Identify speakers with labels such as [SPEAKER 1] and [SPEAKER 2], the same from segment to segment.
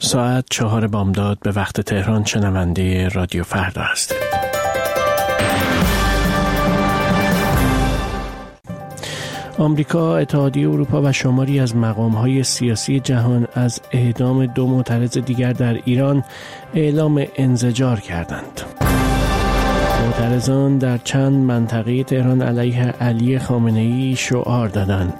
[SPEAKER 1] ساعت 4 بامداد به وقت تهران شنونده رادیو فردا هستید. آمریکا، اتحادیه اروپا و شماری از مقام‌های سیاسی جهان از اعدام 2 معترض دیگر در ایران اعلام انزجار کردند. معترضان در چند منطقه تهران علیه علی خامنه‌ای شعار دادند.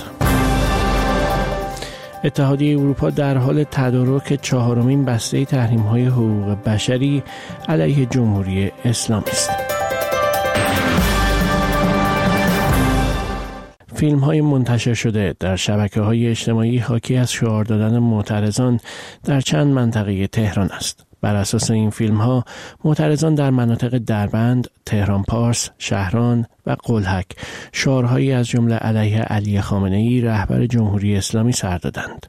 [SPEAKER 1] اتحادیه اروپا در حال تدارک 4مین بسته تحریم‌های حقوق بشری علیه جمهوری اسلامی است. فیلم‌های منتشر شده در شبکه‌های اجتماعی حاکی از شعار دادن معترضان در چند منطقه تهران است. بر اساس این فیلم‌ها معترضان در مناطق دربند، تهران پارس، شهران و قلهک شعارهایی از جمله علیه علی خامنه‌ای رهبر جمهوری اسلامی سر دادند.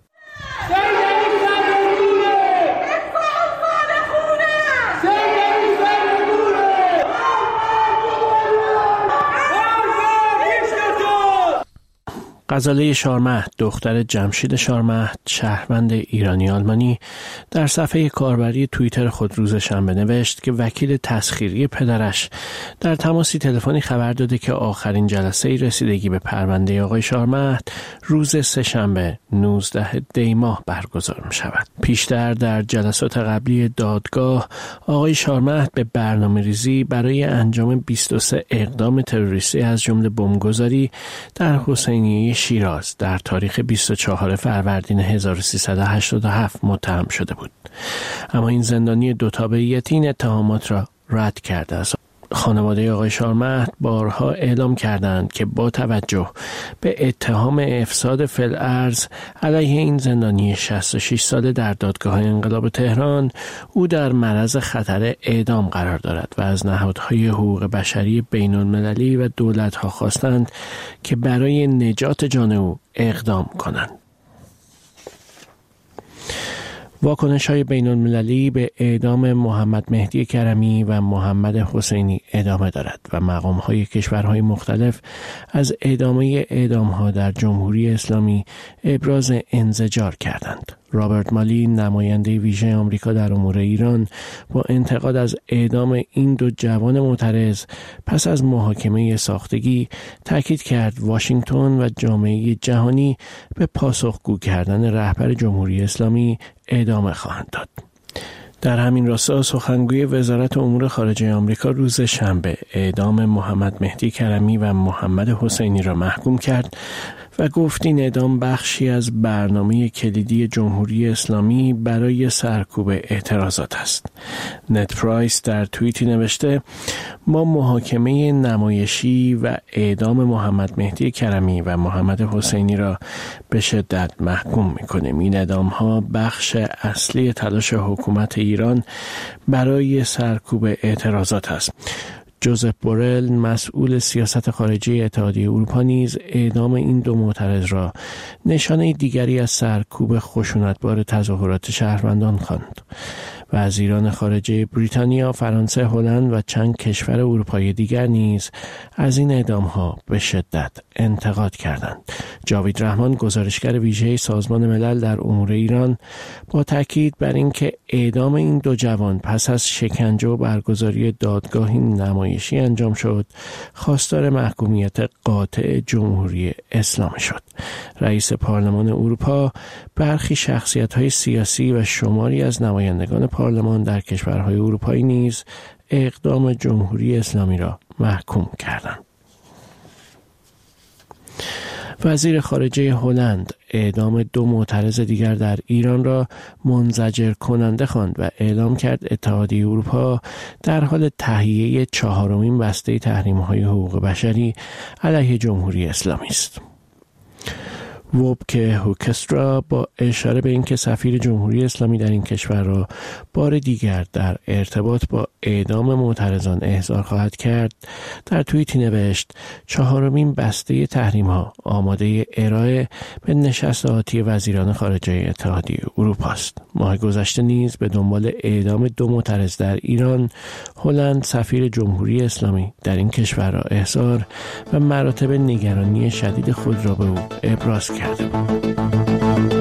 [SPEAKER 1] غزاله شارمهد، دختر جمشید شارمهد، شهروند ایرانی آلمانی، در صفحه کاربری توییتر خود روز شنبه نوشت که وکیل تسخیری پدرش در تماسی تلفنی خبر داده که آخرین جلسه رسیدگی به پرونده آقای شارمهد روز سه‌شنبه 19 دی ماه برگزار می شود. پیشتر در جلسات قبلی دادگاه آقای شارمهد به برنامه‌ریزی برای انجام 23 اقدام تروریستی از جمله بمبگذاری در حسینیه شیراز در تاریخ 24 فروردین 1387 متهم شده بود. اما این زندانی دو تابعیتی این اتهامات را رد کرده است. خانواده آقای شارمهد بارها اعلام کردند که با توجه به اتهام افساد فی‌الارض علیه این زندانی 66 ساله در دادگاه انقلاب تهران، او در معرض خطر اعدام قرار دارد و از نهادهای حقوق بشری بین‌المللی و دولت‌ها خواستند که برای نجات جان او اقدام کنند. واکنش‌های بین‌المللی به اعدام محمد مهدی کرمی و محمد حسینی ادامه دارد و مقام‌های کشورهای مختلف از ادامه اعدام‌ها در جمهوری اسلامی ابراز انزجار کردند. رابرت مالی، نماینده ویژه آمریکا در امور ایران، با انتقاد از اعدام این 2 جوان معترض پس از محاکمه ساختگی تاکید کرد واشنگتن و جامعه جهانی به پاسخگو کردن رهبر جمهوری اسلامی ادامه خواهند داد. در همین راستا سخنگوی وزارت امور خارجه آمریکا روز شنبه اعدام محمد مهدی کرمی و محمد حسینی را محکوم کرد و گفت این اعدام بخشی از برنامه کلیدی جمهوری اسلامی برای سرکوب اعتراضات است. نت پرایس در توییتی نوشته: ما محاکمه نمایشی و اعدام محمد مهدی کرمی و محمد حسینی را به شدت محکوم می‌کنیم. این اعدام‌ها بخش اصلی تلاش حکومت ایران برای سرکوب اعتراضات است. جوزف بورل، مسئول سیاست خارجی اتحادیه اروپا، نیز اعدام این 2 معترض را نشانه دیگری از سرکوب خشونتبار تظاهرات شهروندان خواند. وزیران خارجه بریتانیا، فرانسه، هلند و چند کشور اروپایی دیگر نیز از این اعدام‌ها به شدت انتقاد کردند. جاوید رحمان، گزارشگر ویژه سازمان ملل در امور ایران، با تاکید بر اینکه اعدام این 2 جوان پس از شکنجه و برگزاری دادگاهی نمایشی انجام شد، خواستار محکومیت قاطع جمهوری اسلامی شد. رئیس پارلمان اروپا، برخی شخصیت‌های سیاسی و شماری از نمایندگان پارلمان در کشورهای اروپایی نیز اقدام جمهوری اسلامی را محکوم کردند. وزیر خارجه هلند اعدام 2 معترض دیگر در ایران را منزجر کننده خواند و اعلام کرد اتحادیه اروپا در حال تهیه 4مین بسته تحریم‌های حقوق بشری علیه جمهوری اسلامی است. ووبکه هوکسترا با اشاره به اینکه سفیر جمهوری اسلامی در این کشور را بار دیگر در ارتباط با اعدام معترضان احضار خواهد کرد، در توییتی نوشت: 4مین بسته تحریم‌ها آماده ارائه به نشست آتی وزیران خارجه اتحادیه اروپا است. ماه گذشته نیز به دنبال اعدام 2 معترض در ایران، هلند سفیر جمهوری اسلامی در این کشور را احضار و مراتب نگرانی شدید خود را به او ابراز کرده بود.